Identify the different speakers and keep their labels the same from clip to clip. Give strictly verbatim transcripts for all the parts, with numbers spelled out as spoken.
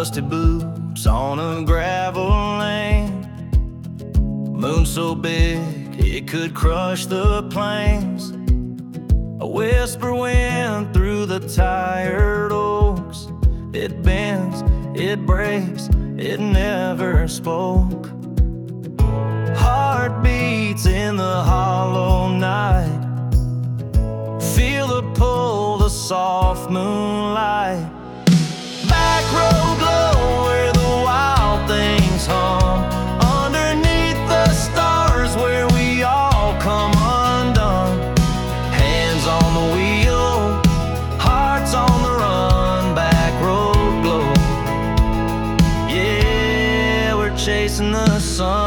Speaker 1: Rusty boots on a gravel lane, moon so big it could crush the plains. A whisper went through the tired oaks. It bends, it breaks, it never spoke. Heartbeats in the hollow night, feel the pull, the soft moonlight. Back road glow where the wild things hum, underneath the stars where we all come undone. Hands on the wheel, hearts on the run. Back road glow, yeah, we're chasing the sun.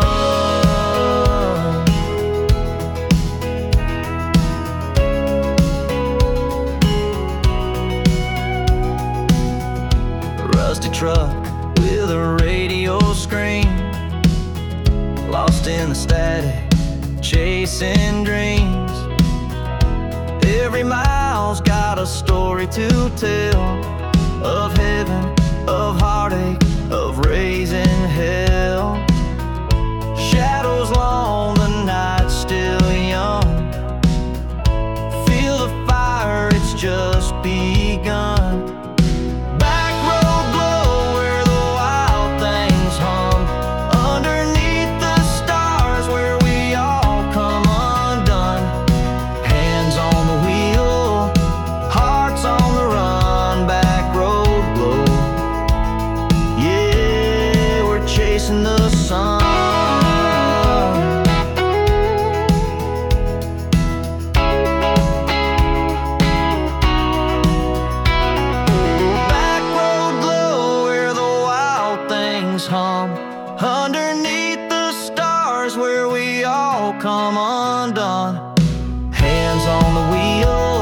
Speaker 1: Rusty truck with a radio screen, lost in the static, chasing dreams. Every mile's got a story to tell, of heaven, of heartache, of raising hell. Shadows long, the night's still young. Feel the fire, it's just begun. Chasing the sun. Back road glow where the wild things hum, underneath the stars where we all come undone. Hands on the wheel,